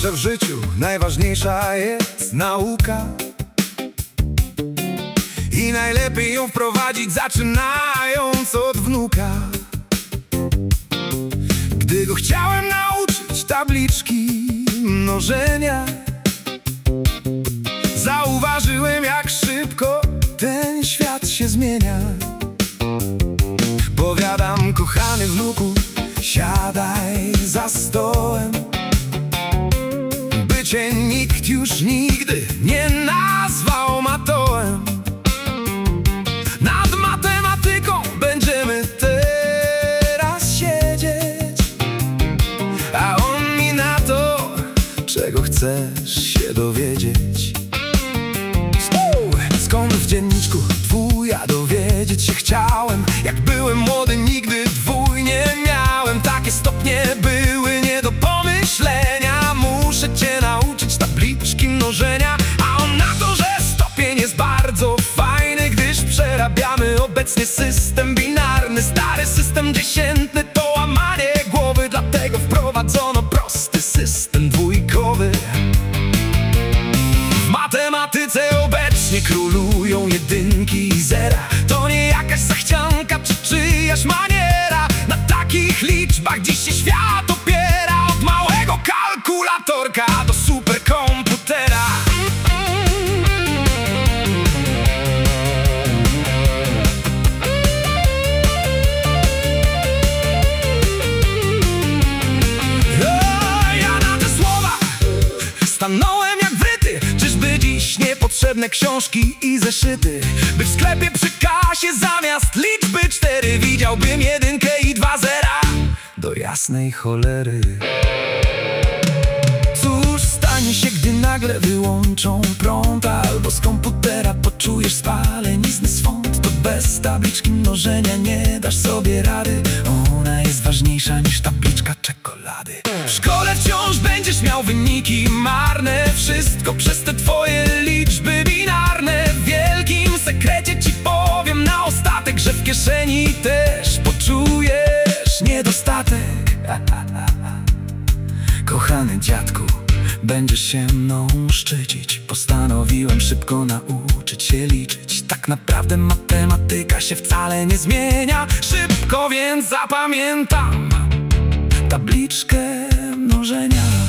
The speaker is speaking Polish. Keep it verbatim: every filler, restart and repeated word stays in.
że w życiu najważniejsza jest nauka i najlepiej ją wprowadzić zaczynając od wnuka. Gdy go chciałem nauczyć tabliczki mnożenia, zauważyłem, jak szybko ten świat się zmienia. Powiadam, kochany wnuku, siadaj za stołem, by cię nikt już nigdy nie nazwał matołem. Nad matematyką będziemy teraz siedzieć, a on mi na to, czego chcesz się dowiedzieć. Skąd w dzienniczku dwuja dowiedzieć się chciałem? Jak byłem młody, nigdy dwój nie miałem. Takie stopnie były nie do pomyślenia. Muszę cię nauczyć tabliczki mnożenia. A on na to, że stopień jest bardzo fajny, gdyż przerabiamy obecnie system binarny. Stary system dziesiętny to łamanie głowy, dlatego wprowadzono prosty system dwójkowy. W matematyce obecnie królują jedynki i zera. To nie jakaś zachcianka czy czyjaś maniera. Na takich liczbach dziś się świat opiera. Od małego kalkulatorka do superkomputera. O, ja na te słowa stanąłem jak wryty. Czyżby dziś niepotrzebne książki i zeszyty? By w sklepie przy kasie zamiast liczby cztery widziałbym jedynkę i dwa zera. Do jasnej cholery. Cóż stanie się, gdy nagle wyłączą prąd, albo z komputera poczujesz spalenizny swąd? To bez tabliczki mnożenia nie dasz sobie rady. Ona jest ważniejsza niż tabliczka czekolady. W szkole wciąż będziesz miał wyniki marne. Wszystko przez te twoje liczby binarne. W wielkim sekrecie ci powiem na ostatek, że w kieszeni też poczujesz niedostatek. Kochany dziadku, będziesz się mną szczycić. Postanowiłem szybko nauczyć się liczyć. Tak naprawdę matematyka się wcale nie zmienia szybko, więc zapamiętam tabliczkę mnożenia.